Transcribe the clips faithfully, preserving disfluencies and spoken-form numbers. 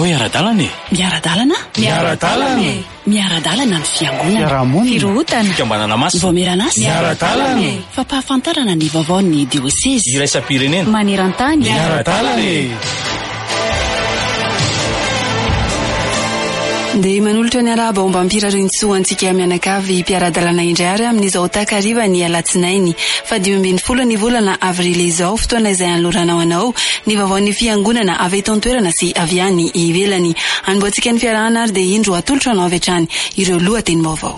Miara-dalana e. Miara-dalana? Miara-dalana e. Miara-dalana ny fiangonana. Fiarahamonina. Firohutana. Fikambanana masina. Voamiranasy. Miara-dalana e. Fampahafantarana ny vaovaon'ny diocèse. Iraisam-pirenena. Maneran-tany. Miara-dalana e. Dia manolotra ny arabaomba ampirarin-tsoa antsika mianakavy mpiara-dalana indray ary amin'izao takariva ny alatsinainy fa dimy ambin'ny folo ny volana avrily izao, fotoana izay anloranao anao ny vaovaon'ny fiangonana avy eto an-toerana sy avy any ivelany. Anboantsika ny fiarahana ary dia indro atolotra anao avy hatrany ireo lohateny vaovao.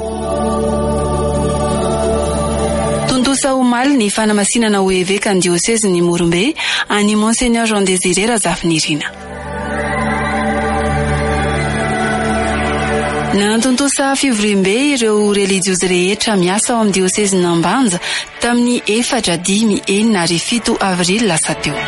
Tontosa omaly ny fanamasinana ho eveka ny diocèse ny Morombe any Monseigneur Jean Désiré Razafinirina. Nantontosa fivoriam-be ireo religiozy rehetra miasa ao amin'ny diocèse n'Ambanja tamin'ny efatra dimy enina ary fito avrily lasa teo.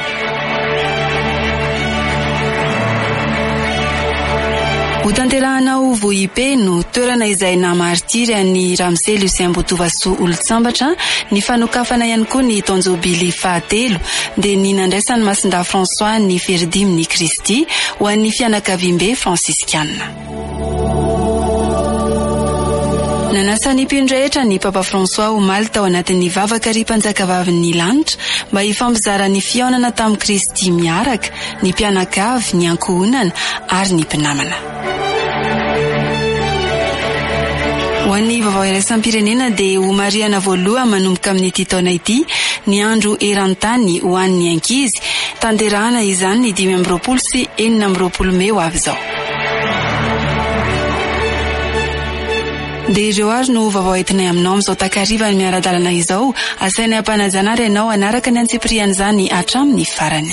Ho tanterahanao Vohipe no toerana izay namartiry an'i Ramsey Lucien Botovasoa Olontsambatra ny fanokafana ihany koa ny taonjobily fahatelo dia ny nandraisan'ny Masinda François ny feridimy ny Kristy ho an'ny fianakaviam-be Fransiskiana. Nanasa ny mpindrehetra ny Papa François omaly tao anatin'ny vavaka ry mpanjakavavin'ny lanitra mba hifampizara ny fiaonana tamin'i Kristy miaraka, ny mpianakavy, ny ankohonana ary ny mpinamana. Ho an'ny vaovao iraisam-pirenena dia ho mariana voaloha manomboka amin'ity taona ity ny andro eran-tany ho an'ny ankizy, tanterahana izany ny dimy amby roapolo sy enina amby roapolo May ho avy izao. Dia ireo ary no vaovao entinay aminao amin'izao takariva ny miara-dalana izao, asainay ampanajana ary ianao anaraka ny antsipriana izany hatramin'ny farany.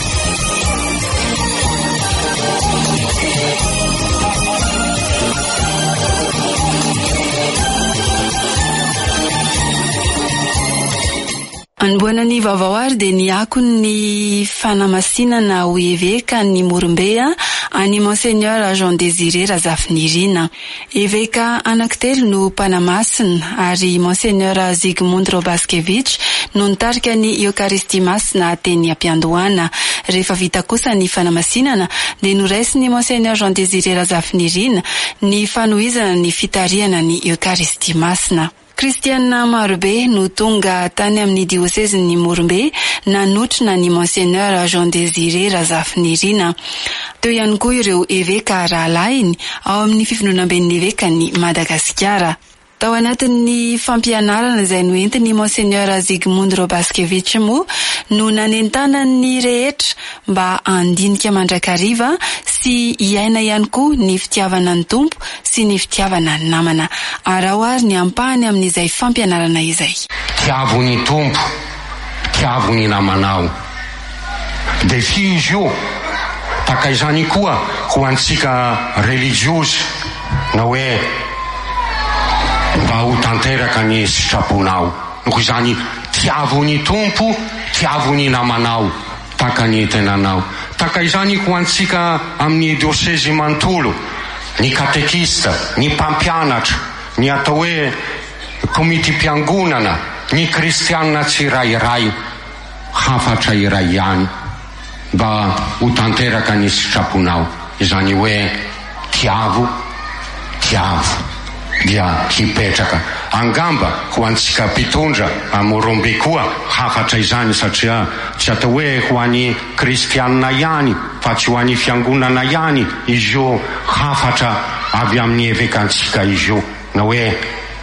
Anboana ny vaovao ary dia ny akony ny fanamasinana ho eveka ny Morombe any Monseigneur Jean Désiré Razafinirina. Eveka anankitelo no mpanamasina ary Monseigneur Zygmunt Robaskevitch no nitarika ny Eucharistie masina teny am-piandohana. Rehefa vita kosa ny fanamasinana dia noraisiny Monseigneur Jean Désiré Razafinirina ny fanohizana ny fitariana ny Eucharistie masina. Kristiana marobe no tonga tany amin'ny diocèse ny Morombe nanotrina ny Monseigneur Jean Désiré Razafinirina. Teo ihany koa ireo eveka rahalainy ao amin'ny fifinonam-ben'ny eveka ny Madagasikara. Tao anatin'ny fampianarana izay noentiny Monseigneur Zygmunt Robaskevitch moa no nanentana ny rehetra mba andinika mandrakariva sy iaina ihany koa ny fitiavana ny tompo sy ny fitiavana ny namana. Arao ary ny ampahany amin'izay fampianarana izay. Tiavo ny tompo, tiavo ny namanao. Defi izy io, taka izany koa ho antsika religiozy na hoe mba ho tanteraka ny sitraponao. Noho izany tiavo ny tompo, tiavo ny namanao, taka ny tenanao. Taka izany ho antsika amin'ny diocèse manontolo, ny katekista, ny mpampianatra, ny atao hoe komity mpiangonana, ny kristianina tsirairay, hafatra iray ihany mba ho tanteraka ny sitraponao. Izany hoe tiavo, tiavo dia hipetraka. Angamba ho antsika mpitondra Morombe koa hafatra izany satria tsy atao hoe ho an'ny kristianina ihany fa tsy ho an'ny fiangonana ihany izy io, hafatra avy amin'ny evekantsika izy io, na hoe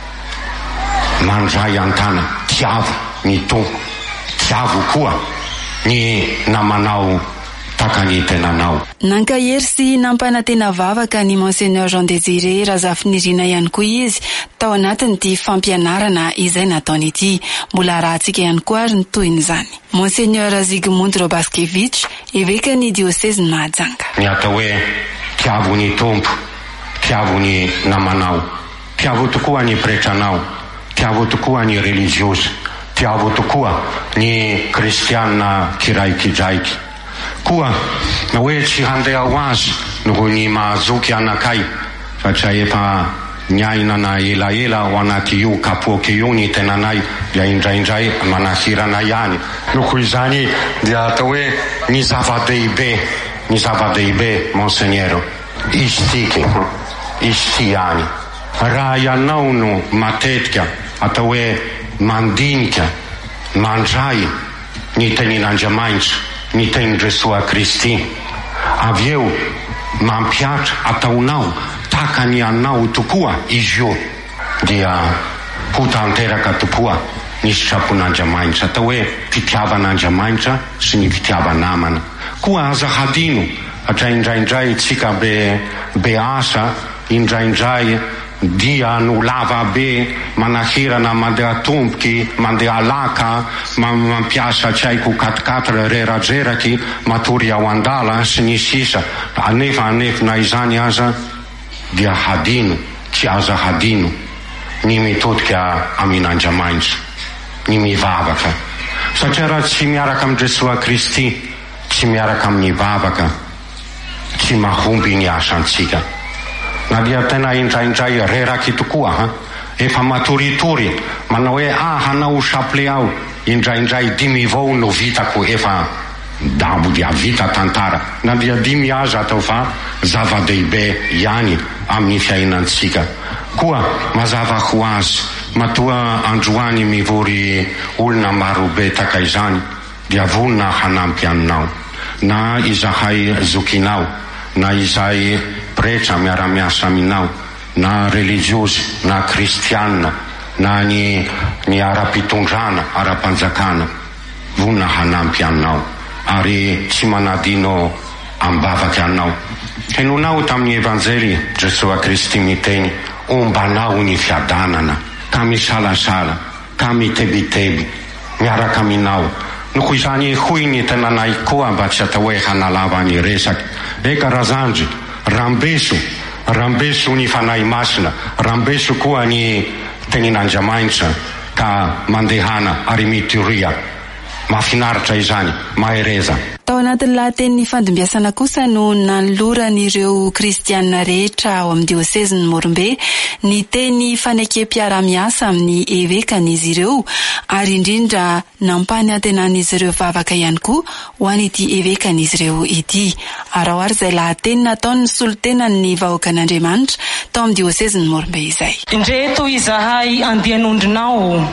mandray antana. Tiavo ny tompo, tiavo koa ny namanao taka ny tenanao. Nankahery sy nampanantena vavaka ny Monseigneur Jean Désiré Razafinirina ihany koa izy tao anatin'ity fampianarana izay nataony ity. Mbola rahantsika ihany koa ary ny toin'izany. Monseigneur Zygmunt Robaskevitch, eveka ny diocèse ny Mahajanga. Ny atao hoe tiavo ny tompo, tiavo ny namanao, tiavo tokoa ny pretranao, tiavo tokoa ny religiozy, tiavo tokoa ny kristianina kiraikidraiky. Koa na hoe tsy handeha ho azy noho ny mahazoky anakay satria efa niainana elaela ao anaty io kapoky io ny tenanay dia indraindray manahirana ihany. Noho izany dia atao hoe ny zava-dehibe ny zava-dehibe monseigneur izy tiky izy ty any raha ianao no matetika atao hoe mandinika mandray ny tenin'Andriamanitra ny tenin Jesoa Kristy avy eo mampiatra ataonao taka ny anao tokoa izy io dia ho tanteraka tokoa ny sitrapon'Andriamanitra atao hoe fitiavan'Andriamanitra sy ny fitiavanamana koa aza hadino atra indraindray tsika be be asa indraindray dia no lava be manahirana mandeha tomboky mandeha laka mampiasa tsy haiko katikatra reradreraky matory ao andala sy ny sisa anefa anefina izany aza dia hadino tsy aza hadino ny mitodika amin'Andriamanitra ny mivavaka satria raha tsy miaraka amin'ny Jesoa Kristy tsy miaraka amin'ny vavaka tsy mahomby ny asantsika na dia tena indraindray reraky tokoa ha efa matoritory manao hoe ah hanao chapelet ao indraindray dimy vao no vitako efa dabo dia vita tantara na dia dimy aza atao fa zava-dehibe ihany amin'ny fiainantsika koa mazava ho azy matoa androany mivory olona marobe taka izany dia vonina hanampy aminao na izahay zokinao na izay pretra miara-miasa aminao na religiosy na kristianina na ny ny ara-pitondrana ara-panjakana vonina hanampy aminao ary tsy manadino ambavaky anao henonao tamin'ny evanjely Jesoa Kristy miteny ombanao ny fiadanana ka misalasala ka mitebiteby miaraka aminao noko izany hoy ny tenanay koa mba tsy atao hoe hanalava ny resaky eka razandry rambeso rambeso ny fanahy masina rambeso koa ny tenin'Andriamanitra ka mandehana ary mituria mahafinaritra izany mahereza tao anatin'ny lahateny fandimbiasana kosa no nanoloran'ireo kristianina rehetra ao amin'ny dioseziny Morombe ny teny fanekem-piara-miasa amin'ny evekan'izy ireo ary indrindra nampany antenan'izy ireo vavaka ihany koa ho an'ity evekan'izy ireo ity arahoary izay lahateny nataony ny solotenan'ny vahoakan'Andriamanitra tao amin'ny dioseziny Morombe izay indreto izahay andian'ondrinao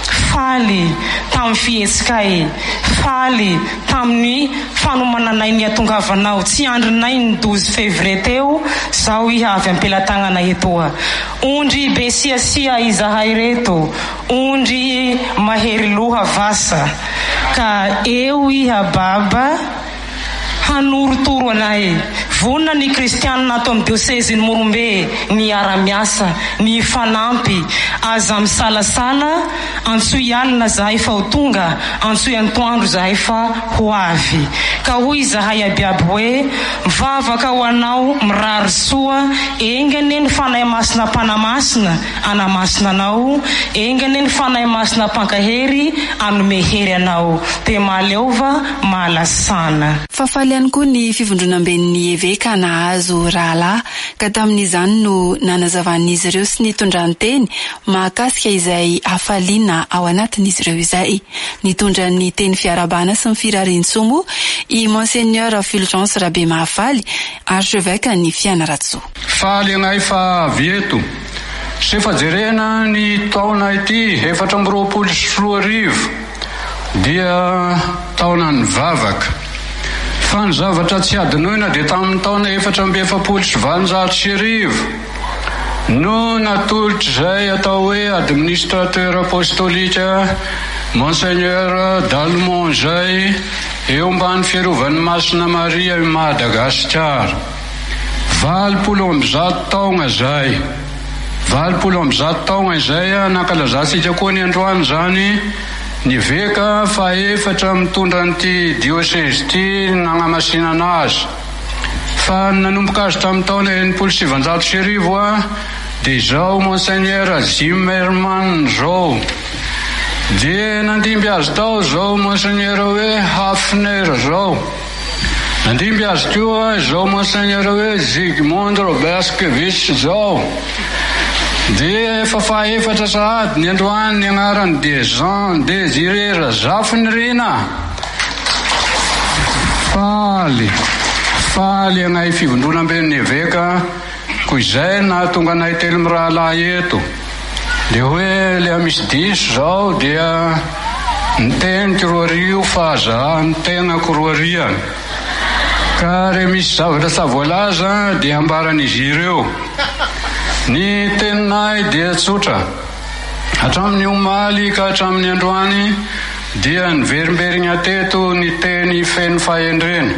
faly tamin'ny fihetsika faly tamin'ny fanomananay ny atongavanao tsy andrinay ny douze février teo zao iha avy ampelatanana etoa ondry besiasia izahay reto ondry mahery loha vasa ka eo iha baba hanorotoro anay vonina ny kristianina ato amin'ny dioseziny Morombe ny ara-miasa ny fanampy aza misalasala antsoy alina zahay fa ho tonga antsoy antoandro zahay fa ho avy ka hoy zahay abiaby hoe mivavaka ho anao mirary soa engane ny fanahy masina mpanamasina anamasina anao engane ny fanahy masina mpankahery anome hery anao te maleova malasana fafaly ihany koa ny fivondronam-ben'ny eveka nahazo rahalahy ka tamin'izany no nanazavan'izy ireo sy nitondran-teny mahakasika izay hafaliana ao anatin'izy ireo izay nitondra ny teny fiarabana sy ny firarian-tsomo i monseigneur Fulgence Rabe Mahafaly archevêque ny Fianarantsoa faly anay fa vieto sy fa jerena ny taona ity efatra amby roapolo sy roa arivo dia taona ny vavaka fa ny zavatra tsy adinoina dia tamin'ny taona efatra amby efapolo sy valonjato sy arivo no natolotra izay atao hoe administrateur apostolika monseigneur Dalmont izay eo ambany fiarovan'ny Masina Maria i Madagasikara valopolo amby zato taona izay valopolo amby zato taona izay nankalazatsika koa ny androany zany ny veka fa efatra mitondra n'ity dioseze ity nanamasina anazy fa nanomboka azy tamin'ny taona enimpolo sy sivanjato sy arivo a dia izao monseigneur Zimmermann zao dia nandimby azy tao zao monseigneur hoe Hafner zao nandimby azy koa zao monseigneur hoe Zygmunt Roberskevich zao dia efa fa efatra sahady ny androany ny agnarany dia Jean Désiré Razafinirina faly faly anay fivondronam-ben'ny eveka ko izay nahatonga anay telo mirahalahy eto. De hoe le misy diso zao dia niteniko roa rio fa zahan'ny tenako roa riany. Ka re misy zavatra sa voalaza dia ambaran'izy ireo. Ny teninay dia tsotra. Hatramin'ny omaly ka hatramin'ny androany dia niverimberigna teto ny teny feno fahendrena.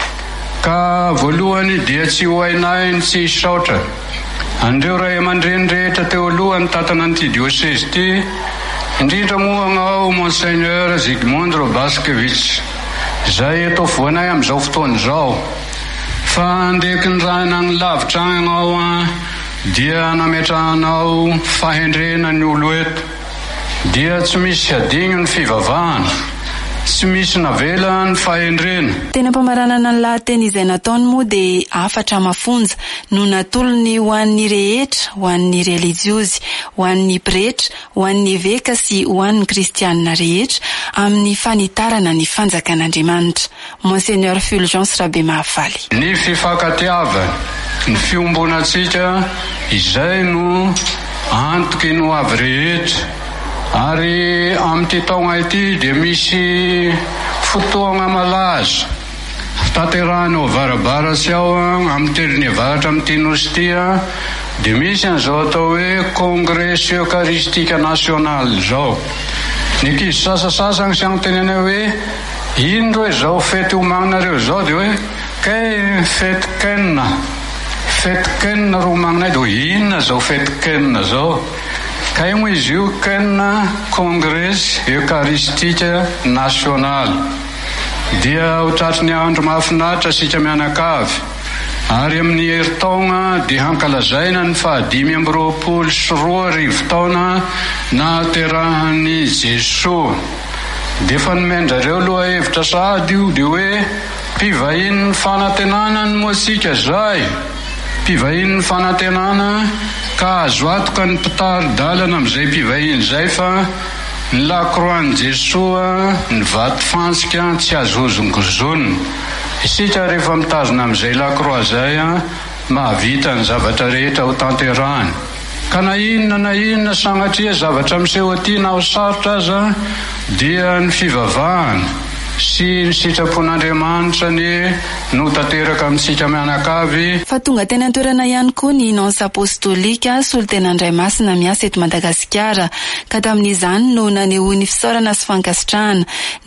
Ka voalohany dia tsy ho hainay ny tsy saotra. Andreo ray aman-dreny rehetra teo alohan'ny tatana an'ity diocèse ity, indrindra moa agnao Monseigneur Zygmunt Robaskevitch, zay eto voanay amin'izao fotoana izao. Fa andeky ny raha nany lavitra agnao a, dia nametrahanao fahendrena ny olo eto. Dia tsy misy adino ny fivavahana, tsy misy navela ny fahendrena. Tena mpamaranana ny lahateny izay nataony moa dia afatra mafonja no natolony ho an'ny rehetra, ho an'ny religiozy, ho an'ny pretra, ho an'ny eveka sy ho an'ny kristianina rehetra amin'ny fanitarana ny fanjakan'Andriamanitra. Monseigneur Fulgence Rabemahafaly. Ny fifankatiavana, ny fiombonatsika izay no antoky no avy rehetra. Ary amin'ity taona ity dia misy fotoana malaza tanterahana varabaratsy ao amin'ny telon'ny varatra amin'ity nosy ity dia misy an'izao atao hoe congrès eucharistique national zao. Ny ankizy sasasasany sy agnotenenay hoe ino hoe zao fety homaninareo zao dia hoe kay fety kenna fety kenna ro homaninay dia inona zao fety kenna zao. Kay moa izy io kenna congrès eucharistique national. Dia ho tratry ny andro mahafinaritra sika mianakavy. Ary amin'ny herintaona dia hankalazaina ny fahadimy amby roapolo sy roa arivo taona nahaterahan'i Jesosy. Dia efa nomendrareo aloha hevitra sady io dia hoe mpivahiny ny fanantenana ny moasika zay. Mpivahiny ny fanantenana ka azo atoka ny mpitary-dalana amin'izay mpivahiny zay fa ny lakroan'i Jesosy ny vaty fantsika tsy azo ozongozonina. Isika rehefa mitazona amin'izay lakroa zay mahavita ny zavatra rehetra ho tanterahany. Ka na inona na inona sanatria zavatra miseho aty na ho sarotra aza dia ny fivavahana sy ny sitrapon'Andriamanitra ny no tanteraka amintsika mianakavy. Fa tonga teny an-toerana ihany koa ny nonce apostolika Solontenandray Masina miasa eto Madagasikara, ka tamin'izany no naneho ny fisaorana sy fankasitrahana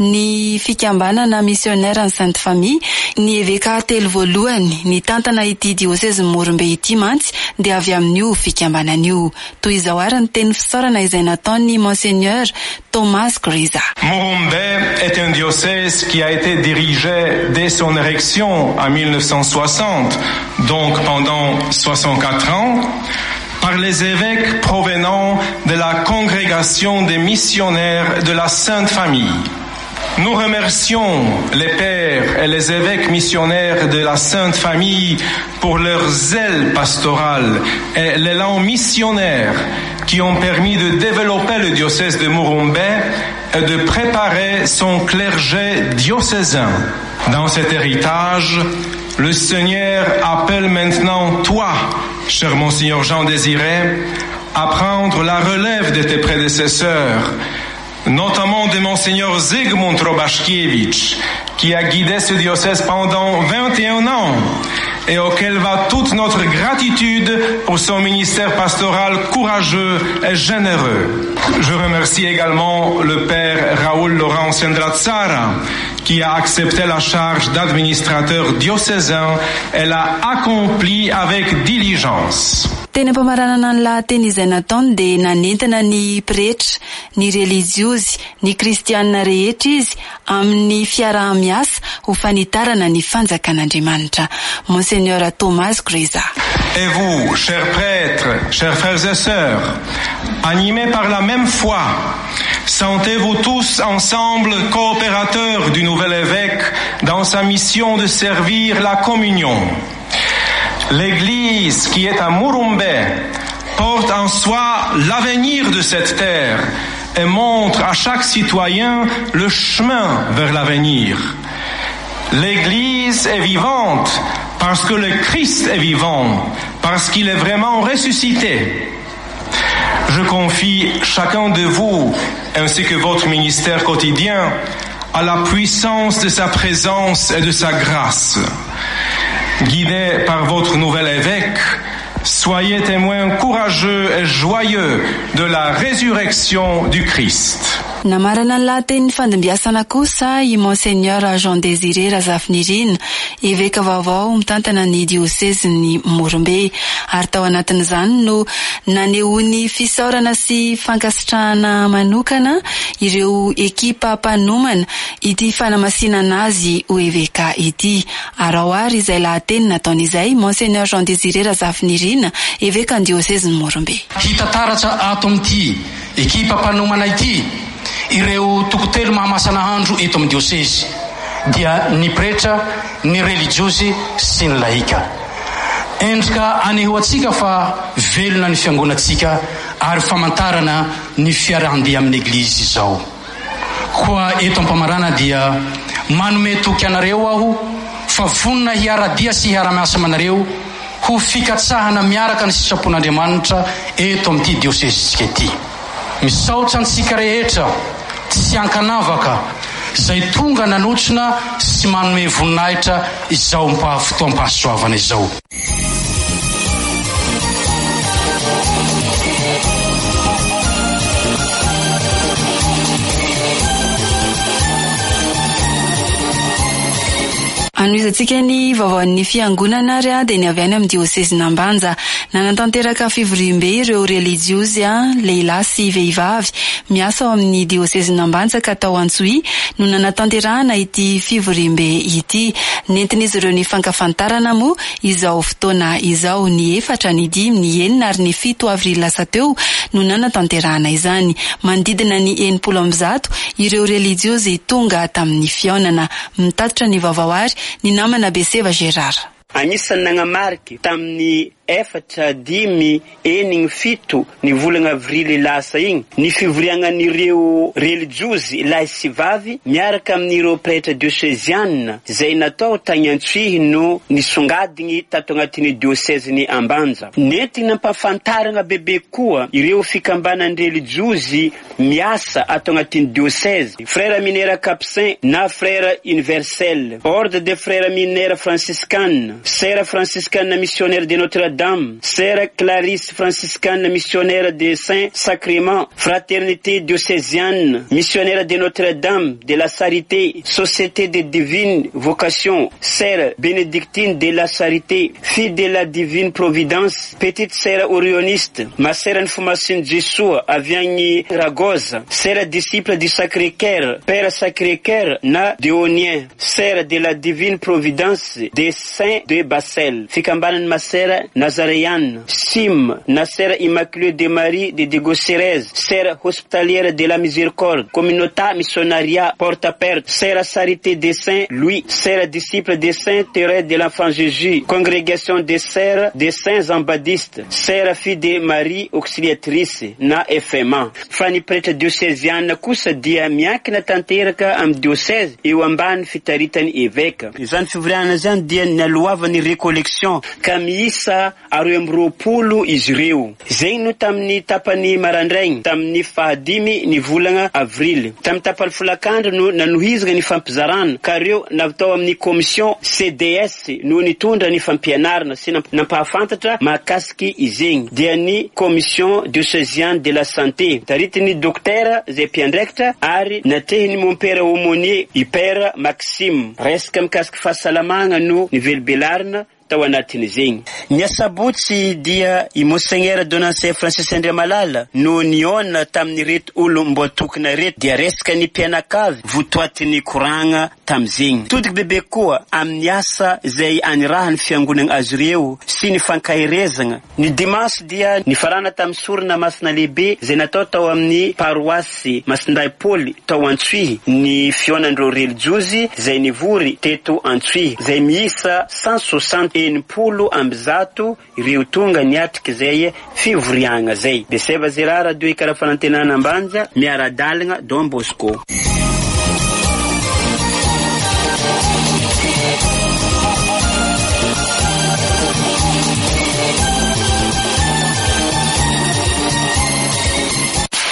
ny fikambanana misionnaire ny Sainte Famille. Ny eveka telo voalohany ny tantana ity diocèse Morombe ity mantsy dia avy amin'io fikambanan'io. Toy izao ary ny teny fisaorana izay nataony Monseigneur Thomas Griza. Morombe est un diocèse qui a été dirigé dès son érection en mille neuf cent soixante, donc pendant soixante-quatre ans, par les évêques provenant de la congrégation des missionnaires de la Sainte Famille. Nous remercions les pères et les évêques missionnaires de la Sainte Famille pour leur zèle pastoral et l'élan missionnaire qui ont permis de développer le diocèse de Morombe et de préparer son clergé diocésain. Dans cet héritage, le Seigneur appelle maintenant toi, cher Monseigneur Jean Désiré, à prendre la relève de tes prédécesseurs, notamment de Monseigneur Zygmunt Robaskevitch, qui a guidé ce diocèse pendant vingt et un ans et auquel va toute notre gratitude pour son ministère pastoral courageux et généreux. Je remercie également le père Raoul Laurent Sendratsara, qui a accepté la charge d'administrateur diocésain et l'a accompli avec diligence. Teny mpamaranana ny lahateny izay nataony dia nanentana ny pretra, ny religiozy, ny kristianina rehetra izy amin'ny fiaraha-miasa ho fanitarana ny fanjakan'Andriamanitra. Monseigneur Thomas Griza. Et vous, chers prêtres, chers frères et sœurs, animés par la même foi, sentez-vous tous ensemble coopérateurs du nouvel évêque dans sa mission de servir la communion. L'Église qui est à Morombe porte en soi l'avenir de cette terre et montre à chaque citoyen le chemin vers l'avenir. L'Église est vivante parce que le Christ est vivant, parce qu'il est vraiment ressuscité. Je confie chacun de vous, ainsi que votre ministère quotidien, à la puissance de sa présence et de sa grâce. Guidés par votre nouvel évêque, soyez témoins courageux et joyeux de la résurrection du Christ. Namarana ny lahateny fandimbiasana kosa i Monseigneur Jean Désiré Razafinirina, évêque vaovao mitantana ny diocèse-ny Morombe, ary tao anatin'izany no naneho ny fisaorana sy fankasitrahana manokana ireo ekipa mpanomana ity fanamasinana azy ho évêka ity. Ary ao ary izay lahateny nataon'izay Monseigneur Jean Désiré Razafinirina, évêque ny diocèse-ny Morombe. Hita taratra ato amin'ity ekipa mpanomana ity ireo tokotelo mahamasana handro eto amin'ny diocèse dia ny pretra, ny religiosy sy ny laika. Endrika anehoantsika fa velona ny fiangonatsika ary famantarana ny fiarahandia amin'ny eglizy izao. Koa eto ampamarana dia manome toky anareo aho fa vonona hiaradia sy hiara-miasa amanareo ho fikatsahana miaraka ny sitrapon'Andriamanitra eto amin'ity diocèsetsika ity. Misaotra antsika rehetra tsy ankanavaka izay tonga nanotrona sy manome voninahitra izao fotoam-pahasoavana izao. Anoizatsika ny vaovaon'ny fiangonana ary dia ny avy any amin'ny diocèse-n'Ambanja nanatanteraka fivoriam-be ireo religiosy lehilahy sy vehivavy miasa ao amin'ny diocèse-n'Ambanja ka tao Antsohi no nanatanterahana ity fivoriam-be ity. Nentin'izy ireo ny fankafantarana moa izao fotoana izao ny efatra, ny dimy, ny enina ary ny fito avril lasa teo no nanatanterahana izany. Manodidina ny enimpolo amby zato ireo religiosy tonga tamin'ny fiaonana. Mitatitra ny vaovao ary ny namana Beseva Gérard. Anisan'ny nagnamariky tamin'ny efatra, dimy, enigny, fito ny volana avrily lasa igny ny fivoriagnan'ireo religiosy lahy sy vavy miaraka amin'ireo prêtre diocésianina izay natao tagny Antsohi no nisongadigny tato agnatin'ny diocèse-ny Ambanja. Nentigny nampafantarana bebe koa ireo fikambanan'ny religiosy miasa ato agnatin'ny diocèse. Frère Minera Capucin na frère universel, ordre des frères mineurs franciscanes, sœur franciscaine missionnaire de Notre-Dame, sœur Clarisse franciscaine missionnaire de Saint-Sacrement, fraternité diocésienne missionnaire de Notre-Dame de la Charité, société de divine vocation, sœur bénédictine de la Charité, fille de la divine providence, petite sœur orioniste, ma sœur information Jésus aviagny Ragoza, sœur disciple du Sacré-Cœur, Père Sacré-Cœur na Déonien, sœur de la divine providence des saints de Bassel, fikambanany ma sœur Nazaréenne, Sim, na sœur Immaculée de Marie de Dégocérèse, sœur hospitalière de la Miséricorde, communauté missionnaria Porte-à-Perte, sœur Charité des Saints Louis, sœur disciple des Saints Thérèse de l'Enfant Jésus, congrégation des sœurs des Saints Ambadistes, sœur fille de Marie Auxiliatrice na F M A. Fany prêtre diocésiana kosa dia miankina tanteraka amin'ny diocèse eo ambany fitaritany évêque. Izany fivoriana zany dia naloavany récollection ka miisa aroy amby roapolo izy ireo. Zegny no tamin'ny tapany marandraigny tamin'ny fahadimy ny volana avrily. Tamin'ny tapany folakandro no nanohizana ny fampizarana ka reo natao amin'ny commission C D S no nitondra ny fampianarana sy nampahafantatra mahakasiky izegny dia ny commission diocésienne de la santé. Taritiny docteur zay mpiandraikitra ary natehiny mon père aumônier i père Maxime resaka mikasiky fahasalamagna no nivelibelarina tao anatiny zegny. Ny asabotsy dia i Monseigneur Donancé Francis Andriamalala no niona tamin'ny reto olo mbo tokona reto dia resaka ny mpianakavy votoatiny koragna tamizegny. Todiky bebe koa amin'ny asa izay anirahany fiangonana azy ireo sy ny fankahirezana. Ny dimanche dia nifarana tamin'ny sorona masina lehibe izay natao tao amin'ny paroasy Masinday Paoly tao Antsohi ny fionandreo religiosy izay nivory teto Antsohi izay miisa cent soixante enimpolo amby zato ireo tonga niatriky zay fivoriagna zay. Beseva Gérard, radio Ikara Fanantenana Ambanja, miara-dalagna Don Bosco.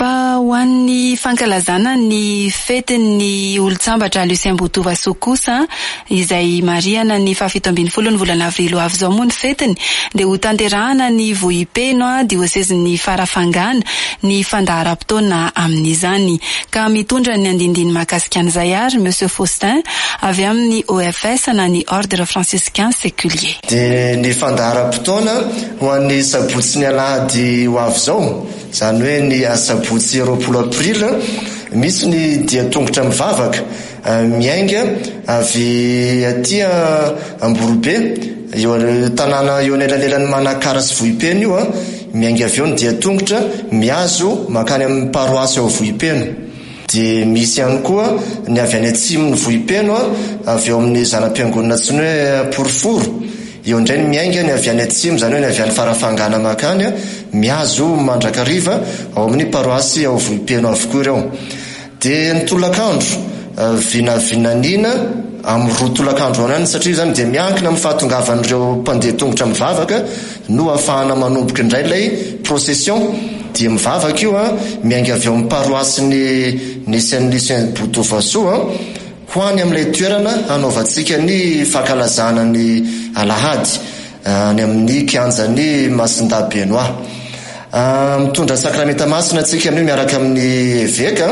Fa ho an'ny fankalazana ny fetin'ny olo-tsambatra Lucien Botovaso kosa, izay mariana ny fahafito ambin'ny folo ny volana avrilo avy izao moa ny fetiny, dia ho tanterahana ny vohipeno diosezin'ny Farafangana ny fandaharam-potoana amin'izany. Ka mitondra ny andindiny mahakasika an'izay ary Monsieur Faustin avy amin'ny O F S na ny Ordre Franciscain Séculier. Dia ny fandaharam-potoana ho an'ny sabotsy ny alahady ho avy izao, izany hoe ny asabotsy roapolo aprila, misy ny dia tongotra mivavaka miainga avy aty Amborobe, eo tanàna eo anelanelan'ny Manakara sy Vohipeno io a, miainga avy eo ny dia tongotra miazo makany amin'ny paroasy ao Vohipeno. Dia misy ihany koa ny avy any atsimo ny Vohipeno a, avy eo amin'ny zanam-piangonana tsy hoe Poroforo, eo indray ny miainga ny avy any atsimo, izany hoe ny avy any Farafangana makany miazo mandrakariva ao amin'ny paroasy ao Vohipeno avokoa ireo. Dia ny tolakandro vinavinanina amin'ny roa tolakandro anany, satria zany dia miankina amin'ny fahatongavan'ireo mpandeha tongotra mivavaka no ahafahana manomboka indray ilay procession. Dia mivavaka io a, miainga avy ao amin'ny paroasy ny Saint Lucien Botovaso a, ho any amin'ilay toerana hanaovantsika ny fankalazana ny alahady any amin'ny kianjan'ny Masinda Benoit. Mitondra sakramenta masina tsika amin'io miaraka amin'ny évêque,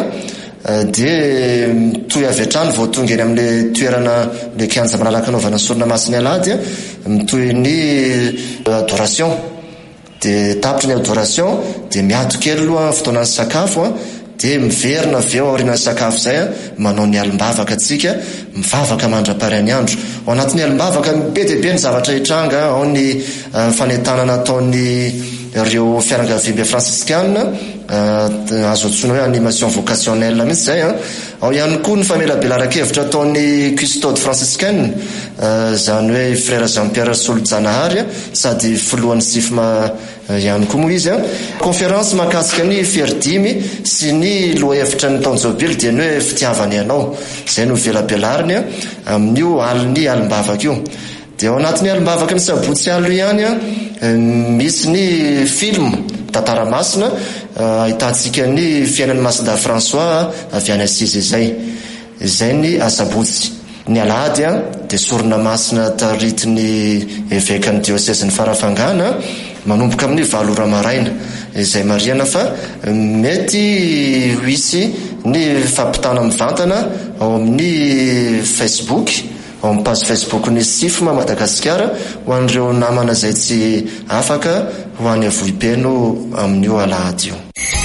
dia mitoy avy hatrany vao tonga eny amin'ilay toerana le kianja malalaka hanaovana sorona masina alahady, mitoy ny adoration. Dia tapitra ny adoration, dia miato kely aloha fotoanan'ny sakafo a, dia miverina avy eo aorian'ny sakafo izay a, manao ny alim-bavaka atsika, mivavaka mandra-parian'ny andro. Ao anatin'ny alim-bavaka be dia be ny zavatra hitranga, ao ny fanentana nataony ireo fianakaviam-be fransiskana, azo antsoina hoe animation vocationnelle mihitsy izay a. Ao ihany koa ny famelabelara-kevitra ataon'ny custode fransiskaine, izany hoe frère Jean-Pierre Solojanahary, sady filohan'ny sifma ihany koa moa izy a. Conférence mahakasika ny fieridimy sy ny lohahevitra ny taonjobily dia ny hoe fitiavany ianao, izay no velabelariny amin'io alin'ny alim-bavaka io. Dia ao anatin'ny alim-bavaka ny sabotsy alo ihany a, misy ny film tantara masina, ahitantsika ny fiainan'ny Masida François avy any Assise izay. Izay ny asabotsy. Ny alahady a, dia sorona masina taritin'ny évêque-ny diocèse-ny Farafangana, manomboka amin'ny valo ora maraina, izay mariana fa mety hoisy ny fampitana mivantana ao amin'ny Facebook, ao amin'ny page Facebook ny Sifma Madagasikara, ho an'ireo namana izay tsy afaka ho any Vohipeno amin'io alahady io.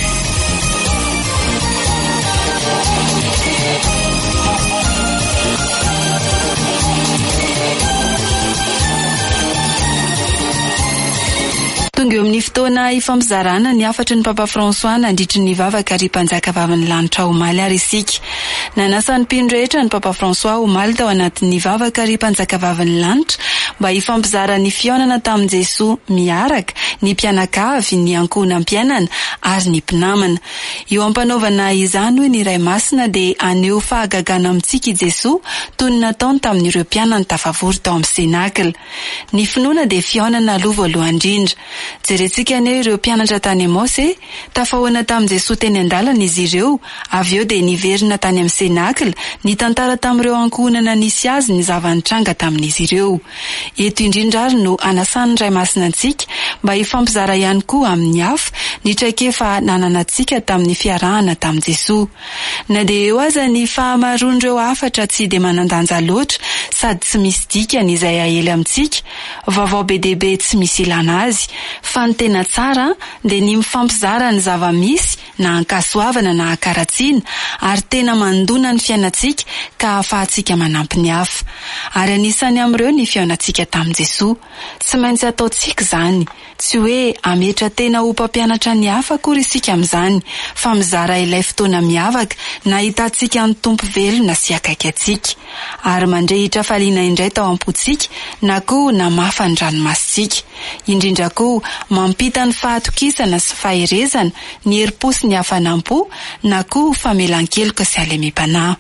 Tonga eo amin'ny fotoana ifampizarana ny afatry ny Papa François nandritry ny vavaka ary mpanjaka vavin'ny lanitra omaly ary isika. Nanasa ny mpino rehetra ny Papa François omaly tao anatin'ny vavaka ary mpanjaka vavin'ny lanitra mba hifampizara ny fionana tamin'i Jesoa miaraka, ny mpianakavy, ny ankohonam-piainana ary ny mpinamana. Eo ampanaovana izany hoe ny Ray Masina dia aneho fahagagana amintsika i Jesoa toy ny nataony tamin'ireo mpianany tafavory tao amin'ny senakla. Ny finoana dia fionana aloha voalohany indrindra. Jerentsika aneo ireo mpianatra tany Emose, tafahoana tamin'i Jesoa teny an-dalana izy ireo, avy eo dia niverina tany amin'ny senakla, ny tantara tamin'ireo ankohonana nisy azy ny zava-nitranga tamin'izy ireo. Eto indrindra ary no anasan'ny Ray Masina antsika mba hifampizara ihany koa amin'ny hafa ny traikefa nananantsika tamin'ny fiarahana tamin'i Jesoa. Na dia eo aza ny fahamaroan'ireo afatra tsy dia manan-danja loatra sady tsy misy dikany izay ahely amintsika, vaovao be dia be tsy misy ilana azy, fa ny tena tsara dia ny mifampizara ny zava-misy na ankasoavana na ankaratsiana ary tena mandona ny fiainantsika ka ahafahantsika manampy ny hafa. Ary anisany amin'ireo ny fiainantsika tamin'i Jesoa. Tsy maintsy ataontsika izany, tsy hoe ametra tena ho mpampianatra ny hafa akory isika amin'izany, fa mizara ilay fotoana miavaka na hitantsika ny tompo velona sy akaiky atsika, ary mandrehitra faliana indray tao am-pontsika na koa na mafa ny ranomasitsika, indrindra koa mampita ny fahatokisana sy faherezana, ny herim-po sy ny hafanam-po na koa famelan-keloka sy alemem-panahy.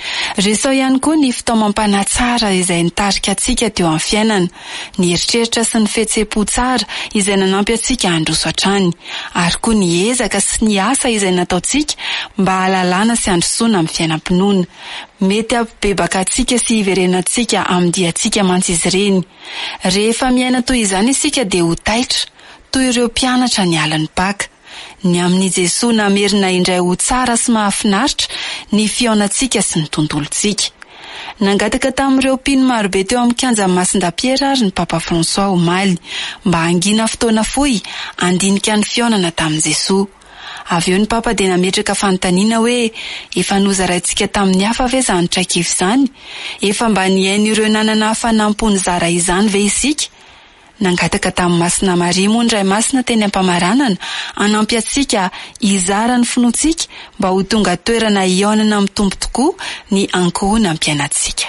Resao ihany koa ny fitaomam-panahy tsara izay nitarika atsika teo amin'ny fiainana, ny eritreritra sy ny fihetseham-po tsara izay nanampy atsika handroso hatrany, ary koa ny ezaka sy ny asa izay nataontsika mba hahalalana sy handrosoana amin'ny fiainam-pinoana. Mety hampibebaka atsika sy hiverenantsika amin'ny diantsika mantsy izy ireny. Rehefa miaina toy izany isika dia ho taitra, toy ireo mpianatra ny alan'ny paka. Ny amin'ny Jesoa namerina indray ho tsara sy mahafinaritra ny fionatsika sy ny tontolontsika. Nangataka tamin'ireo mpino marobe teo amin'ny kianja Masindapiera ary ny Papa François omaly mba hangina fotoana fohy andinika ny fionana tamin'i Jesoa. Avy eo ny Papa dia nametraka fanontaniana hoe efa nozaraintsika tamin'ny hafa ve izany traikefa izany? Efa mba niain'ireo nanana fanampony zara izany ve isika? Nangataka tamin'ny Masina Maria moa indray masina teny ampamaranana hanampy atsika hizara ny finoantsika mba ho tonga toerana ionana mitombo tokoa ny ankohona ampiainatsika.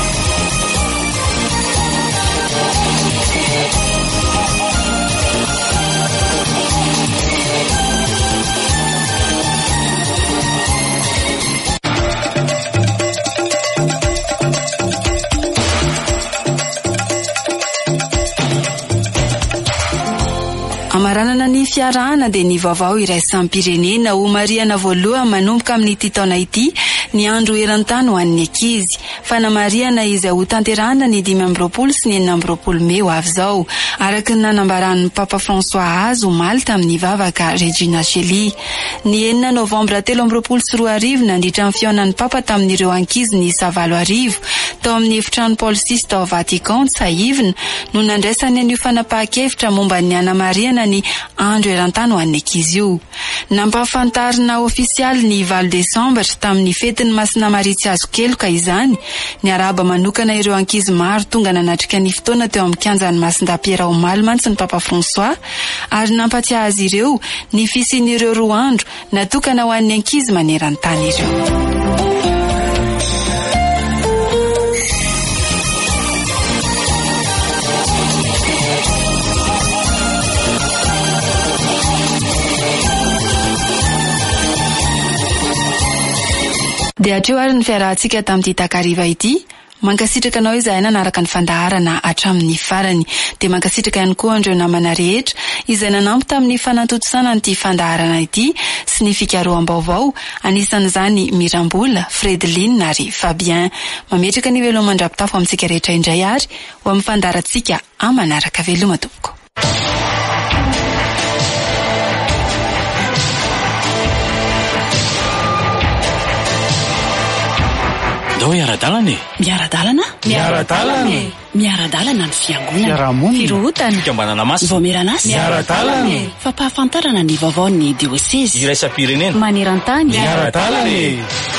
Amaranana ny fiarahana dia ny vaovao iraisam-pirenena ho mariana voalohany manomboka amin'ity taona ity ny andro eran-tany ho an'ny ankizy. Fanamariana izay ho tanterahana ny dimy amby roapolo sy ny enina amby roapolo Mey ho avy izao, araka ny nanambaran'ny Papa François azy omaly tamin'ny vavaka Regina Chely. Ny enina Novambra telo amby roapolo sy roa arivo nandritra ny fionan'ny Papa tamin'ireo ankizy ny savalo arivo tao amin'ny efitrano Paul sisy tao Vatican Saivina no nandraisany an'io fanapahan-kevitra momba ny anamariana ny andro eran-tany ho an'ny ankizy io. Nampahafantarina ofisialy ny valo Desambra tamin'ny fetin'ny Masina Maria tsy azo keloka izany, ny araba manokana ireo ankizy maro tonga nanatrika ny fotoana teo amin'ny kianjan'ny Masindapiera omaly mantsy ny Papa François, ary nampatsiahy azy ireo ny fisian'ireo roa andro natokana ho an'ny ankizy maneran-tany ireo. Dia hatreo ary ny fiarahantsika tamin'ity takariva ity. Mankasitraka anao izahay nanaraka ny fandaharana hatramin'ny farany, dia mankasitraka ihany koa andreo namana rehetra izay nanampy tamin'ny fanatotosana n'ity fandaharana ity sy ny fikaroham-baovao, anisan'izany Mirambola, Fredeline ary Fabien. Mametraka ny veloma mandrapitafo amintsika rehetra indray ary ho amin'ny fandaharantsika amanaraka veloma tompoko. Dao miara-dalana e. Miara-dalana? Miara-dalana. Miara-dalana ny fiangonana. Fiarahamonina. Firohotana. Fikambanana masina. Voameran'asa. Miara-dalana. Fampahafantarana ny vaovaon'ny diosesy. Iraisam-pirenena. Maneran-tany. Miara-dalana e.